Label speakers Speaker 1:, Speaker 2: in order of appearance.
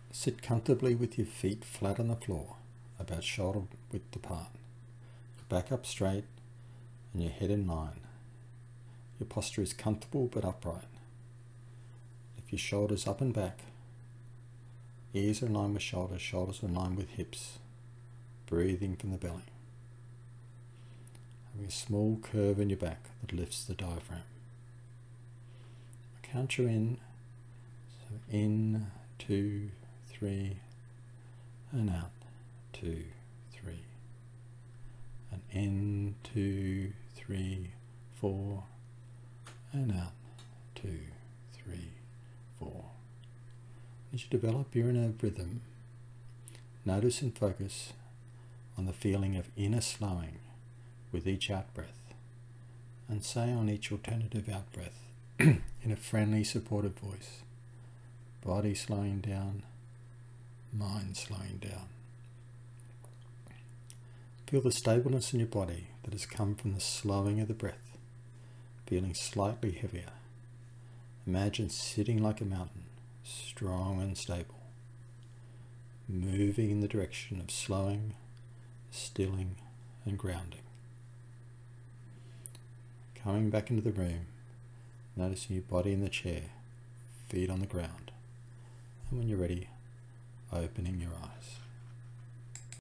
Speaker 1: Sit comfortably with your feet flat on the floor, about shoulder width apart. Your back up straight and your head in line. Your posture is comfortable but upright. Lift your shoulders up and back. Ears are in line with shoulders, shoulders are in line with hips. Breathing from the belly. Having a small curve in your back that lifts the diaphragm. Count you in. So in, 2, 3, and out, 2, 3. And in, 2, 3, 4, and out, 2, 3, 4. As you develop your inner rhythm, notice and focus on the feeling of inner slowing with each out-breath, and say on each alternative out-breath in a friendly, supportive voice, body slowing down, mind slowing down. Feel the stableness in your body that has come from the slowing of the breath, feeling slightly heavier. Imagine sitting like a mountain, strong and stable, moving in the direction of slowing, stilling, and grounding. Coming back into the room, noticing your body in the chair, feet on the ground, and when you're ready, opening your eyes.